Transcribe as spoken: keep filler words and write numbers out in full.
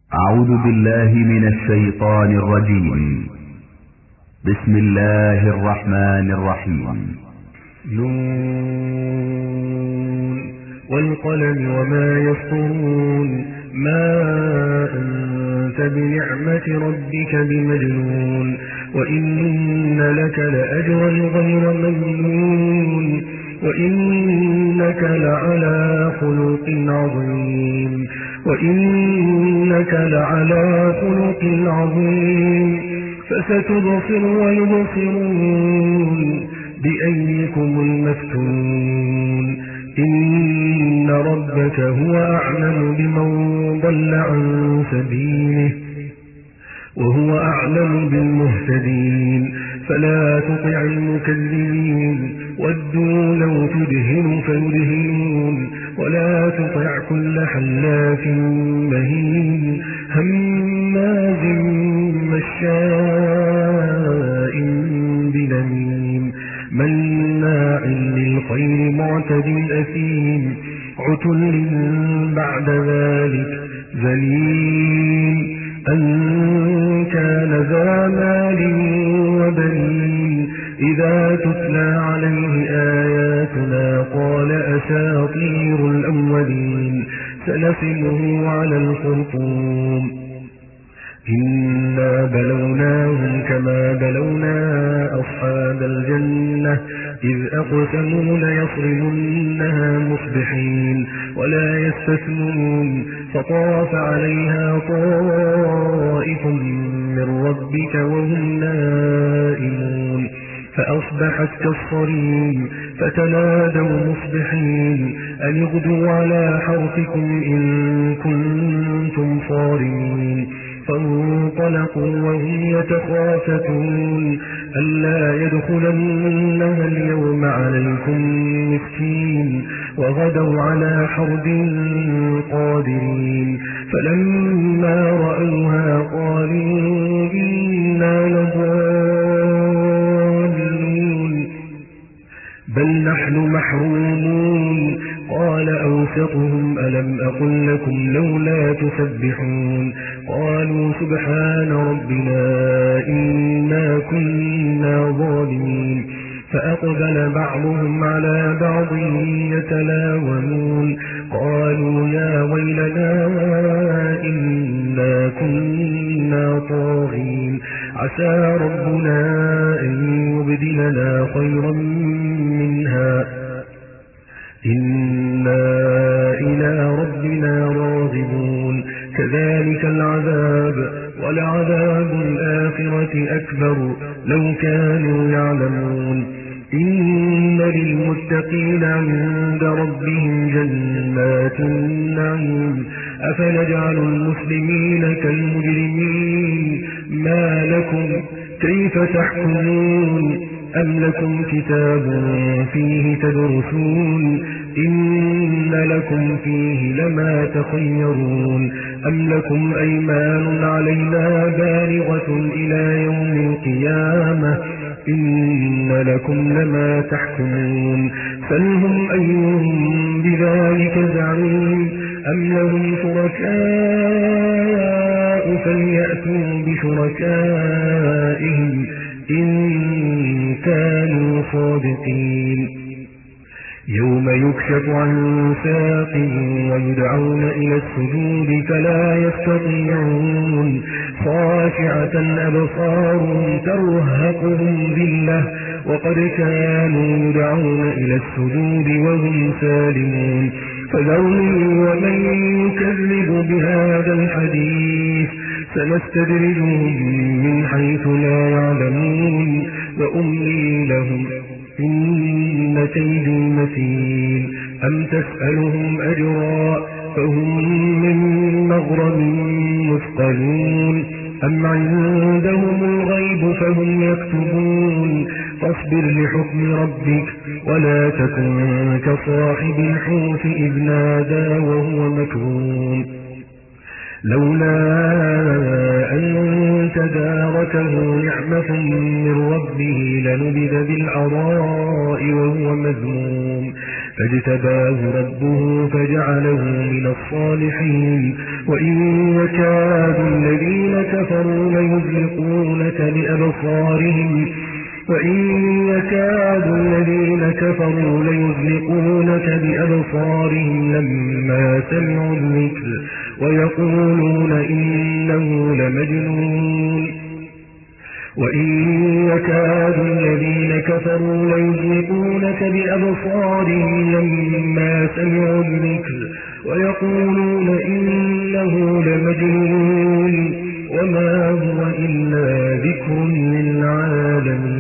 أعوذ بالله من الشيطان الرجيم. بسم الله الرحمن الرحيم. نون والقلم وما يسطرون ما أنت بنعمة ربك بمجنون وإن لك لأجرا غير ممنون وإنك لعلى خلق عظيم وإنك لعلى خلق عظيم فستبصر ويبصرون بأيكم المفتون إن ربك هو أعلم بمن ضل عن سبيله وهو أعلم بالمهتدين فلا تطع المكذبين ودوا لو تدهن فيدهنون ولا تطع كل حلاف مهين هماز مشاء بنميم مناع للخير معتد أثيم عتل بعد ذلك ذليل أن كان ذا مال وبنين إذا تتلى عليه آياتنا قال أساطير الأولين سنسمه على الخرطوم إنا بلوناهم كما بلونا أصحاب الجنة إذ أقسموا ليصرمنها مصبحين ولا يستثنون فطاف عليها طائف من ربك وهم نائمون فأصبحت كالصريم فتنادوا مصبحين أن اغدوا على حرثكم إن كنتم صارمين فانطلقوا وهم يتخافتون ألا يدخلنها اليوم عليكم مسكين وغدوا على حرد قادرين فلما رأوها قالوا إنا لضالون بل نحن محرومون قال أوسطهم ألم أقل لكم لولا تسبحون قالوا سبحان ربنا إنا كنا ظالمين فأقبل بعضهم على بعض يتلاومون قالوا يا ويلنا إنا كنا طاغين عسى ربنا أن يبدلنا خيرا منها إنا إلى ربنا راغبون كذلك العذاب ولعذاب الآخرة أكبر لو كانوا يعلمون إن للمتقين عند ربهم جنات النعيم أفنجعل المسلمين كالمجرمين ما لكم كيف تحكمون أم لكم كتاب فيه تدرسون إن لكم فيه لما تخيرون أم لكم أيمان علينا بالغة إلى يوم القيامة إن لكم لما تحكمون سلهم أيهم بذلك زعيم أم لهم شركاء فليأتوا بشركائهم إن كانوا صادقين يوم يكشف عن ساق ويدعون إلى السجود فلا يستطيعون خاشعة أبصارهم ترهقهم ذلة وقد كانوا يدعون إلى السجود وهم سالمون فذرني ومن يكذب بهذا الحديث سنستدرجهم من حيث لا يعلمون وأملي لهم إن كيدي متين أم تسألهم أجرا فهم من مغرم مثقلون أم عندهم الغيب فهم يكتبون فاصبر لحكم ربك ولا تكن كصاحب الحوت إذ نادى وهو مكظوم لولا أن تداركه نعمة من ربه لنبذ بالعراء وهو مذموم فاجتباه ربه فجعله من الصالحين وإن يكاد الذين كفروا ليزلقونك بأبصارهم وإن يكاد الذين كفروا ليزلقونك بأبصارهم لما سمعوا الذكر ويقولون إنه لمجنون وإن يكاد الذين كفروا ليزلقونك بأبصارهم لما سمعوا الذكر ويقولون إنه لمجنون وما هو إلا ذكر للعالمين.